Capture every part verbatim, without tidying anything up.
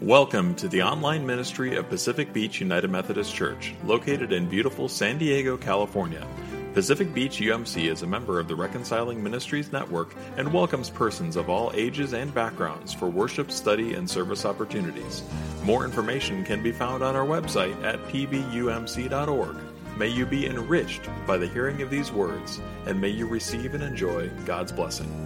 Welcome to the online ministry of Pacific Beach United Methodist Church, located in beautiful San Diego, California. Pacific Beach U M C is a member of the Reconciling Ministries Network and welcomes persons of all ages and backgrounds for worship, study, and service opportunities. More information can be found on our website at p b u m c dot org. May you be enriched by the hearing of these words, and may you receive and enjoy God's blessing.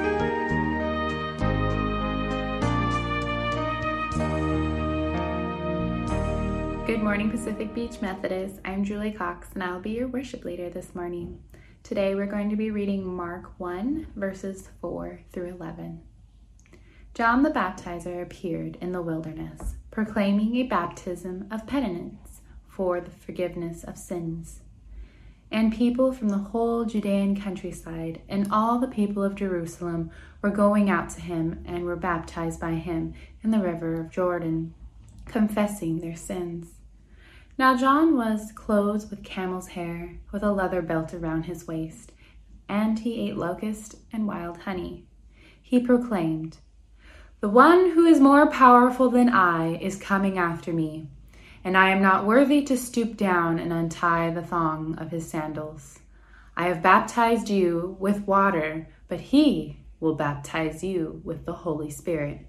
Good morning, Pacific Beach Methodist. I'm Julie Cox, and I'll be your worship leader this morning. Today, we're going to be reading Mark one, verses four through eleven. John the Baptizer appeared in the wilderness, proclaiming a baptism of penitence for the forgiveness of sins. And people from the whole Judean countryside and all the people of Jerusalem were going out to him and were baptized by him in the river of Jordan, confessing their sins. Now John was clothed with camel's hair, with a leather belt around his waist, and he ate locust and wild honey. He proclaimed, "The one who is more powerful than I is coming after me, and I am not worthy to stoop down and untie the thong of his sandals. I have baptized you with water, but he will baptize you with the Holy Spirit."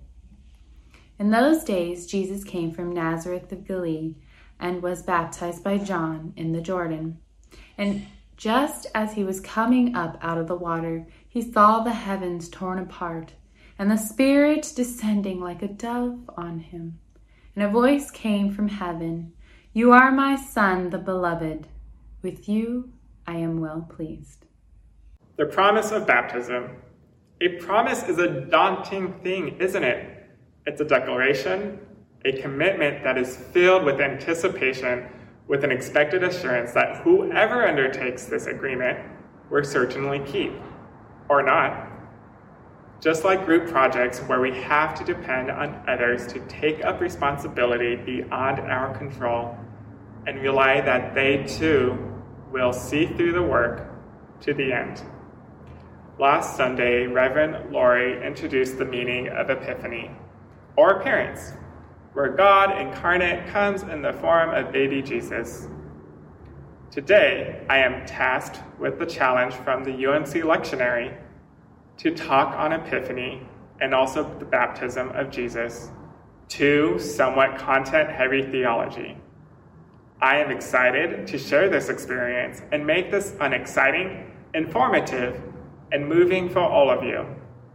In those days, Jesus came from Nazareth of Galilee and was baptized by John in the Jordan. And just as he was coming up out of the water, he saw the heavens torn apart and the Spirit descending like a dove on him. And a voice came from heaven, "You are my Son, the Beloved. With you I am well pleased." The promise of baptism. A promise is a daunting thing, isn't it? It's a declaration, a commitment that is filled with anticipation, with an expected assurance that whoever undertakes this agreement will certainly keep, or not. Just like group projects where we have to depend on others to take up responsibility beyond our control and rely that they too will see through the work to the end. Last Sunday, Reverend Laurie introduced the meaning of Epiphany, or appearance, where God incarnate comes in the form of baby Jesus. Today, I am tasked with the challenge from the U M C lectionary to talk on Epiphany and also the baptism of Jesus, two somewhat content-heavy theology. I am excited to share this experience and make this an exciting, informative, and moving for all of you.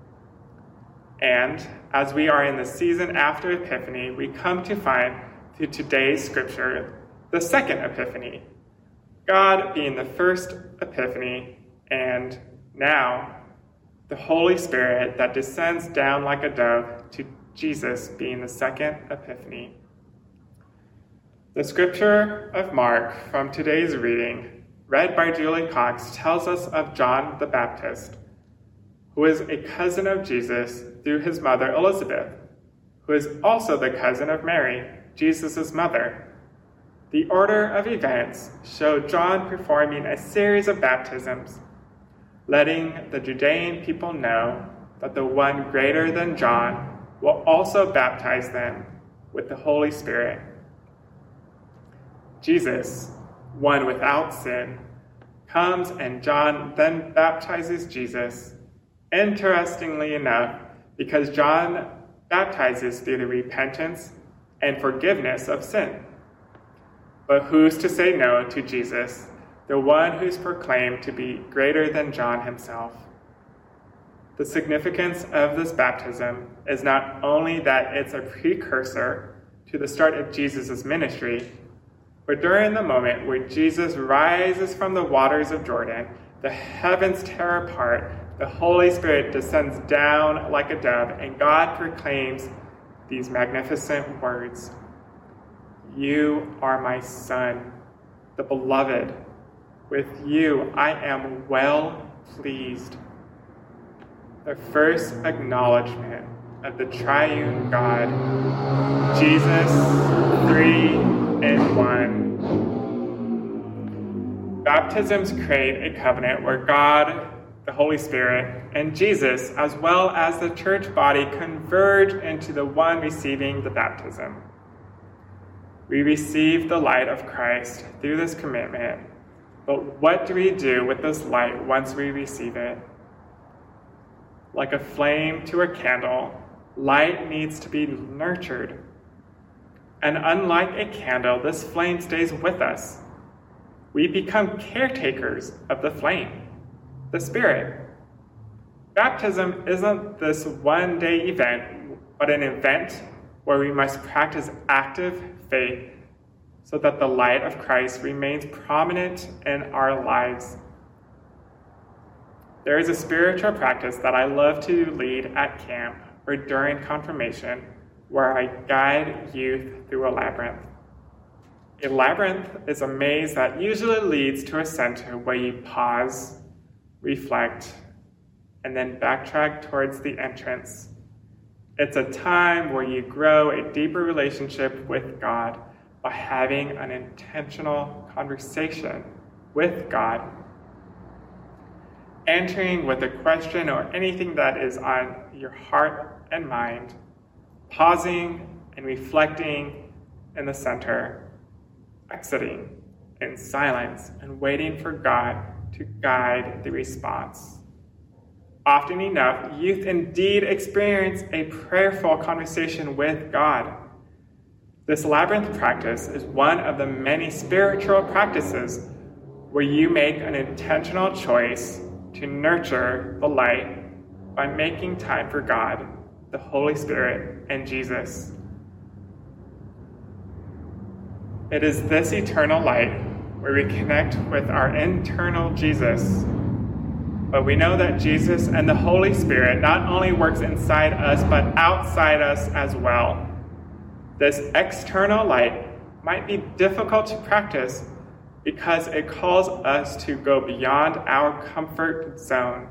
And as we are in the season after Epiphany, we come to find through today's scripture the second Epiphany, God being the first Epiphany, and now the Holy Spirit that descends down like a dove to Jesus being the second Epiphany. The scripture of Mark from today's reading, read by Julie Cox, tells us of John the Baptist, who is a cousin of Jesus through his mother Elizabeth, who is also the cousin of Mary, Jesus' mother. The order of events showed John performing a series of baptisms, letting the Judean people know that the one greater than John will also baptize them with the Holy Spirit. Jesus, one without sin, comes and John then baptizes Jesus. Interestingly enough, because John baptizes through the repentance and forgiveness of sin. But who's to say no to Jesus, the one who's proclaimed to be greater than John himself? The significance of this baptism is not only that it's a precursor to the start of Jesus' ministry, but during the moment where Jesus rises from the waters of Jordan, the heavens tear apart, the Holy Spirit descends down like a dove, and God proclaims these magnificent words. "You are my Son, the Beloved. With you I am well pleased." The first acknowledgement of the triune God, Jesus, three in one. Baptisms create a covenant where God the Holy Spirit, and Jesus, as well as the church body, converge into the one receiving the baptism. We receive the light of Christ through this commitment, but what do we do with this light once we receive it? Like a flame to a candle, light needs to be nurtured. And unlike a candle, this flame stays with us. We become caretakers of the flame, the Spirit. Baptism isn't this one-day event, but an event where we must practice active faith so that the light of Christ remains prominent in our lives. There is a spiritual practice that I love to lead at camp or during confirmation, where I guide youth through a labyrinth. A labyrinth is a maze that usually leads to a center where you pause, reflect, and then backtrack towards the entrance. It's a time where you grow a deeper relationship with God by having an intentional conversation with God. Entering with a question or anything that is on your heart and mind, pausing and reflecting in the center, exiting in silence and waiting for God to guide the response. Often enough, youth indeed experience a prayerful conversation with God. This labyrinth practice is one of the many spiritual practices where you make an intentional choice to nurture the light by making time for God, the Holy Spirit, and Jesus. It is this eternal light where we connect with our internal Jesus. But we know that Jesus and the Holy Spirit not only works inside us, but outside us as well. This external light might be difficult to practice because it calls us to go beyond our comfort zone.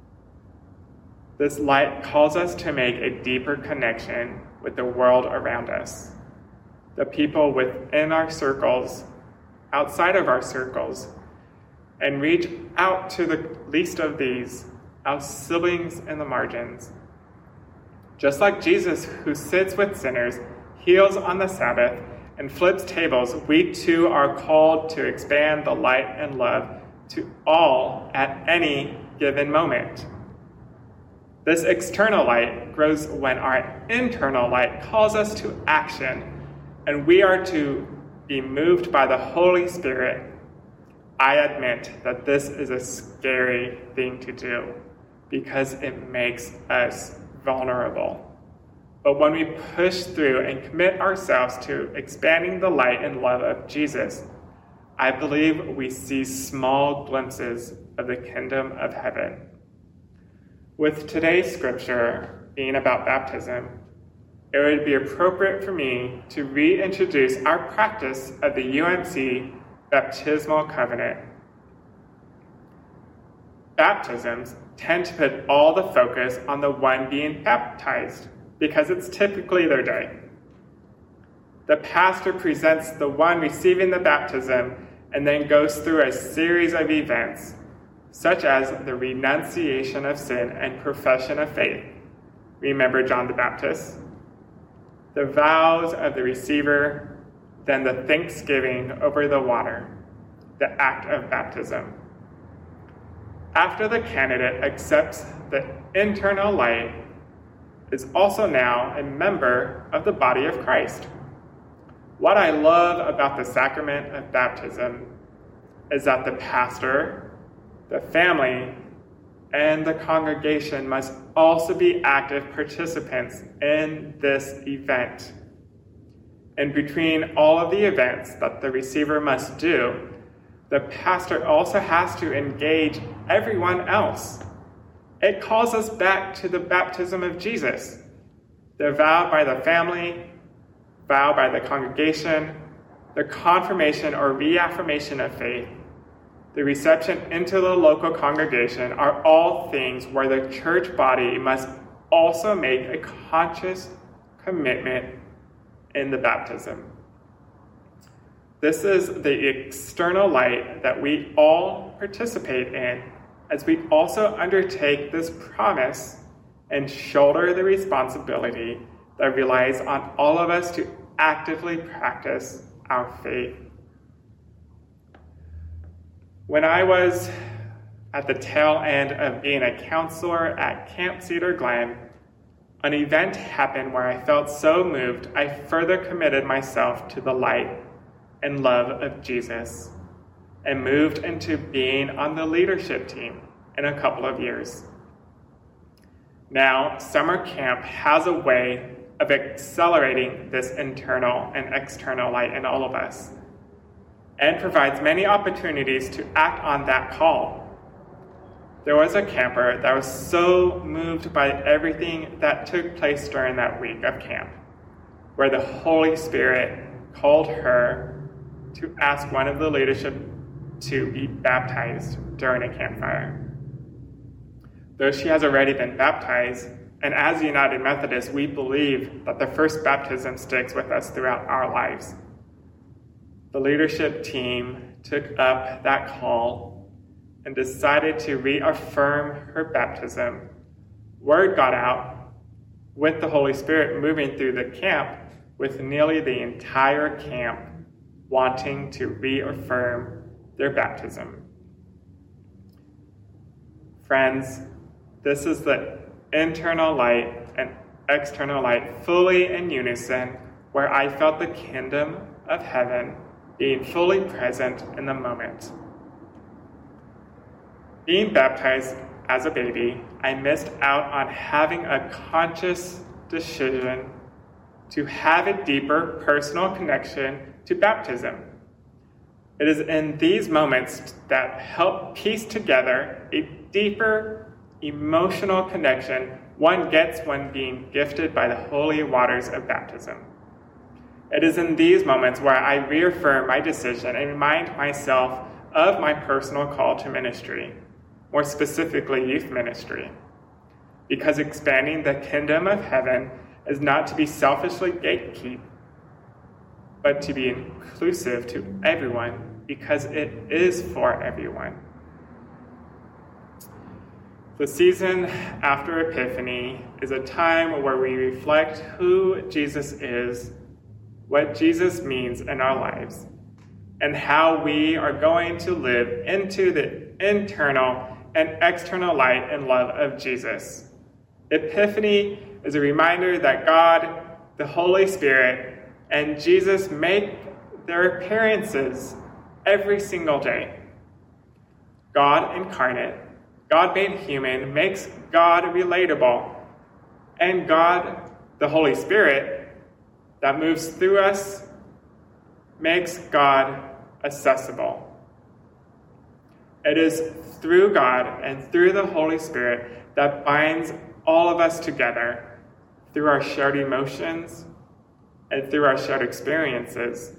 This light calls us to make a deeper connection with the world around us, the people within our circles, outside of our circles, and reach out to the least of these, our siblings in the margins. Just like Jesus, who sits with sinners, heals on the Sabbath, and flips tables, we too are called to expand the light and love to all at any given moment. This external light grows when our internal light calls us to action, and we are to be moved by the Holy Spirit. I admit that this is a scary thing to do because it makes us vulnerable. But when we push through and commit ourselves to expanding the light and love of Jesus, I believe we see small glimpses of the kingdom of heaven. With today's scripture being about baptism, it would be appropriate for me to reintroduce our practice of the U M C baptismal covenant. Baptisms tend to put all the focus on the one being baptized, because it's typically their day. The pastor presents the one receiving the baptism and then goes through a series of events, such as the renunciation of sin and profession of faith. Remember John the Baptist? The vows of the receiver, then the thanksgiving over the water, the act of baptism. After the candidate accepts the internal light, is also now a member of the body of Christ. What I love about the sacrament of baptism is that the pastor, the family, and the congregation must also be active participants in this event. And between all of the events that the receiver must do, the pastor also has to engage everyone else. It calls us back to the baptism of Jesus, the vow by the family, vow by the congregation, the confirmation or reaffirmation of faith, the reception into the local congregation are all things where the church body must also make a conscious commitment in the baptism. This is the external light that we all participate in, as we also undertake this promise and shoulder the responsibility that relies on all of us to actively practice our faith. When I was at the tail end of being a counselor at Camp Cedar Glen, an event happened where I felt so moved, I further committed myself to the light and love of Jesus and moved into being on the leadership team in a couple of years. Now, summer camp has a way of accelerating this internal and external light in all of us and provides many opportunities to act on that call. There was a camper that was so moved by everything that took place during that week of camp, where the Holy Spirit called her to ask one of the leadership to be baptized during a campfire. Though she has already been baptized, and as United Methodists, we believe that the first baptism sticks with us throughout our lives. The leadership team took up that call and decided to reaffirm her baptism. Word got out with the Holy Spirit moving through the camp, with nearly the entire camp wanting to reaffirm their baptism. Friends, this is the internal light and external light fully in unison, where I felt the kingdom of heaven being fully present in the moment. Being baptized as a baby, I missed out on having a conscious decision to have a deeper personal connection to baptism. It is in these moments that help piece together a deeper emotional connection one gets when being gifted by the holy waters of baptism. It is in these moments where I reaffirm my decision and remind myself of my personal call to ministry, more specifically youth ministry, because expanding the kingdom of heaven is not to be selfishly gatekeep, but to be inclusive to everyone, because it is for everyone. The season after Epiphany is a time where we reflect who Jesus is, what Jesus means in our lives, and how we are going to live into the internal and external light and love of Jesus. Epiphany is a reminder that God, the Holy Spirit, and Jesus make their appearances every single day. God incarnate, God made human, makes God relatable, and God, the Holy Spirit, that moves through us, makes God accessible. It is through God and through the Holy Spirit that binds all of us together through our shared emotions and through our shared experiences.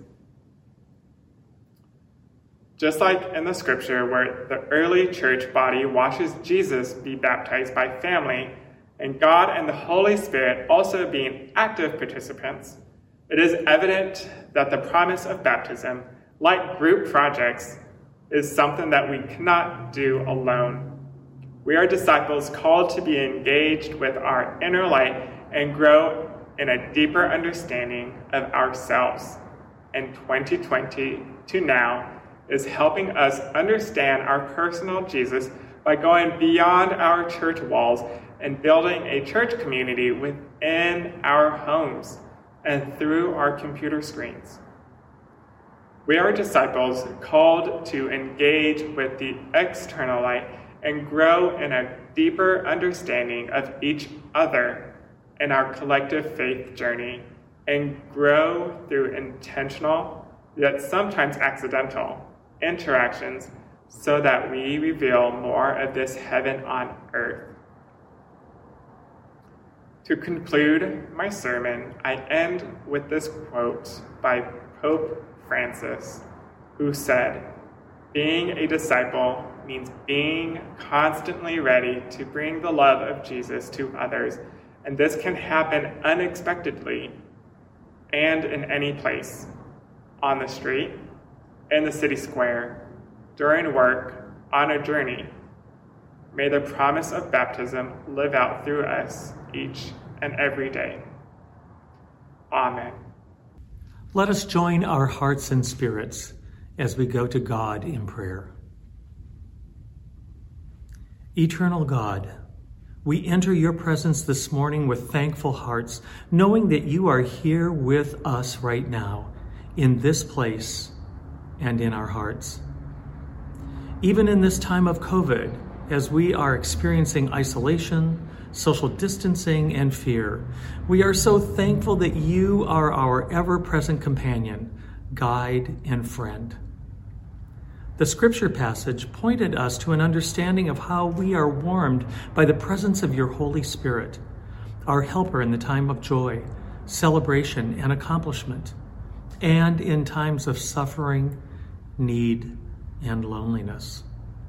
Just like in the scripture where the early church body watches Jesus be baptized by family, and God and the Holy Spirit also being active participants, it is evident that the promise of baptism, like group projects, is something that we cannot do alone. We are disciples called to be engaged with our inner light and grow in a deeper understanding of ourselves. And twenty twenty to now is helping us understand our personal Jesus by going beyond our church walls and building a church community within our homes and through our computer screens. We are disciples called to engage with the external light and grow in a deeper understanding of each other in our collective faith journey, and grow through intentional, yet sometimes accidental, interactions so that we reveal more of this heaven on earth. To conclude my sermon, I end with this quote by Pope Francis, who said, "Being a disciple means being constantly ready to bring the love of Jesus to others, and this can happen unexpectedly and in any place, on the street, in the city square, during work, on a journey. may the promise of baptism live out through us each and every day. Amen. Let us join our hearts and spirits as we go to God in prayer. Eternal God, we enter your presence this morning with thankful hearts, knowing that you are here with us right now, in this place and in our hearts. Even in this time of COVID, as we are experiencing isolation, social distancing, and fear, we are so thankful that you are our ever-present companion, guide, and friend. The scripture passage pointed us to an understanding of how we are warmed by the presence of your Holy Spirit, our helper in the time of joy, celebration, and accomplishment, and in times of suffering, need, and loneliness.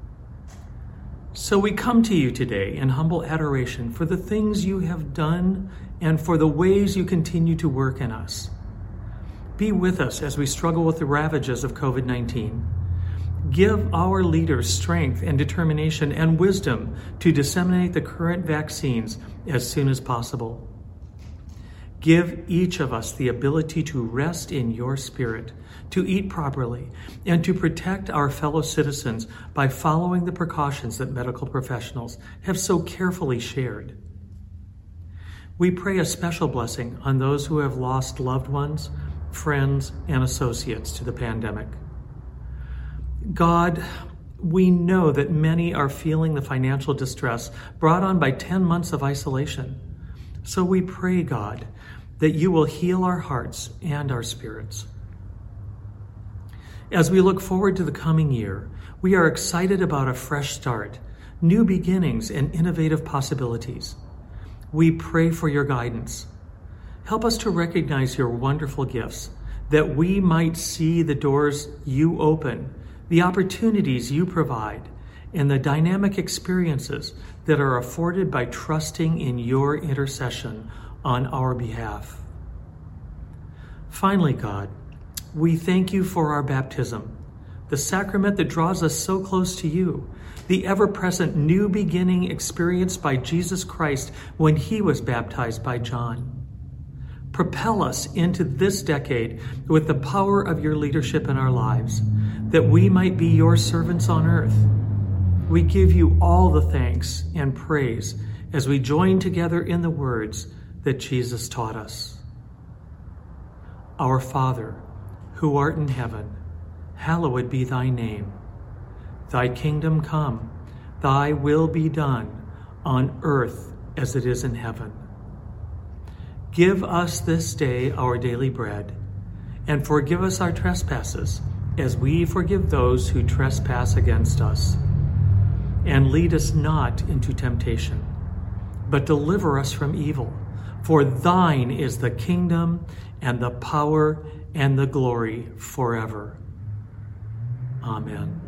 So we come to you today in humble adoration for the things you have done and for the ways you continue to work in us. Be with us as we struggle with the ravages of covid nineteen. Give our leaders strength and determination and wisdom to disseminate the current vaccines as soon as possible. Give each of us the ability to rest in your spirit, to eat properly, and to protect our fellow citizens by following the precautions that medical professionals have so carefully shared. We pray a special blessing on those who have lost loved ones, friends, and associates to the pandemic. God, we know that many are feeling the financial distress brought on by ten months of isolation. So we pray, God, that you will heal our hearts and our spirits. As we look forward to the coming year, we are excited about a fresh start, new beginnings, and innovative possibilities. We pray for your guidance. Help us to recognize your wonderful gifts, that we might see the doors you open, the opportunities you provide, and the dynamic experiences that are afforded by trusting in your intercession on our behalf. Finally, God, we thank you for our baptism, the sacrament that draws us so close to you, the ever-present new beginning experienced by Jesus Christ when he was baptized by John. Propel us into this decade with the power of your leadership in our lives, that we might be your servants on earth. We give you all the thanks and praise as we join together in the words that Jesus taught us. Our Father, who art in heaven, hallowed be thy name. Thy kingdom come, thy will be done, on earth as it is in heaven. Give us this day our daily bread, and forgive us our trespasses, as we forgive those who trespass against us. And lead us not into temptation, but deliver us from evil. For thine is the kingdom, and the power, and the glory forever. Amen.